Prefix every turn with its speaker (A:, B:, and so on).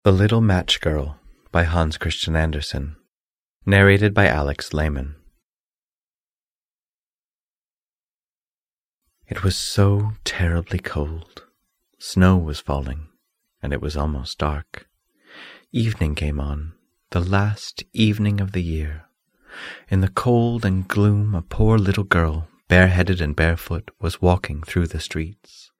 A: The Little Match Girl by Hans Christian Andersen. Narrated by Alex Lehman. It was so terribly cold. Snow was falling, and it was almost dark. Evening came on, the last evening of the year. In the cold and gloom, a poor little girl, bareheaded and barefoot, was walking through the streets.